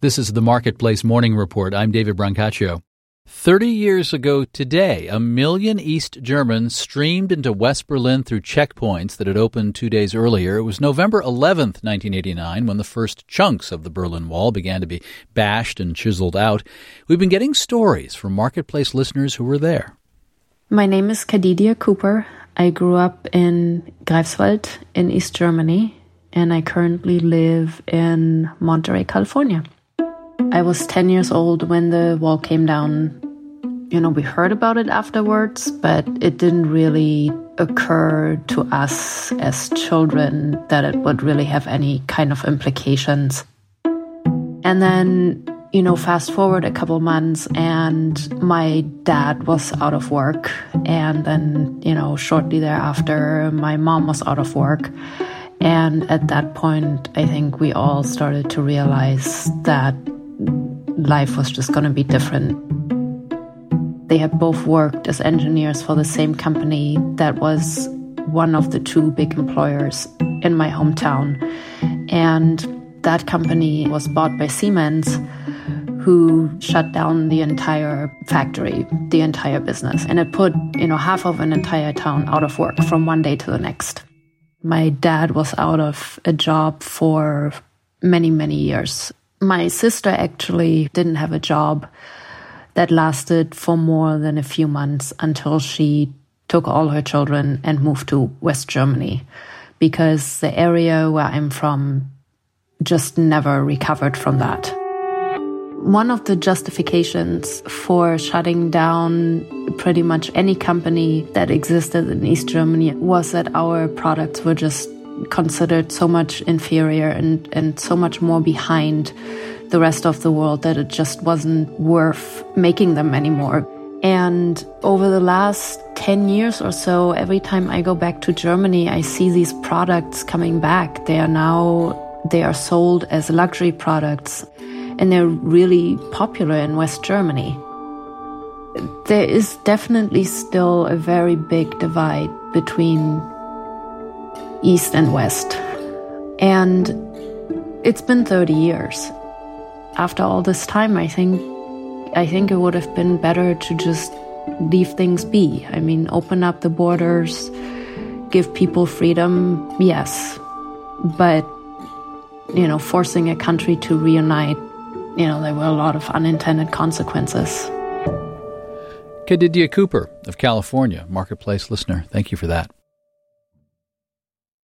This is the Marketplace Morning Report. I'm David Brancaccio. 30 years ago today, 1 million East Germans streamed into West Berlin through checkpoints that had opened 2 days earlier. It was November 11th, 1989, when the first chunks of the Berlin Wall began to be bashed and chiseled out. We've been getting stories from Marketplace listeners who were there. My name is Khadidia Cooper. I grew up in Greifswald in East Germany, and I currently live in Monterey, California. I was 10 years old when the wall came down. We heard about it afterwards, but it didn't really occur to us as children that it would really have any kind of implications. And then, fast forward a couple months and my dad was out of work. And then, shortly thereafter, my mom was out of work. And at that point, I think we all started to realize that life was just going to be different. They had both worked as engineers for the same company that was one of the two big employers in my hometown. And that company was bought by Siemens, who shut down the entire factory, the entire business. And it put, half of an entire town out of work from one day to the next. My dad was out of a job for many, many years. My sister actually didn't have a job that lasted for more than a few months until she took all her children and moved to West Germany, because the area where I'm from just never recovered from that. One of the justifications for shutting down pretty much any company that existed in East Germany was that our products were just considered so much inferior and so much more behind the rest of the world that it just wasn't worth making them anymore. And over the last 10 years or so, every time I go back to Germany, I see these products coming back. They are sold as luxury products, and they're really popular in West Germany. There is definitely still a very big divide between East and West. And it's been 30 years. After all this time, I think it would have been better to just leave things be. Open up the borders, give people freedom, yes. But, forcing a country to reunite, there were a lot of unintended consequences. Khadidia Cooper of California, Marketplace listener. Thank you for that.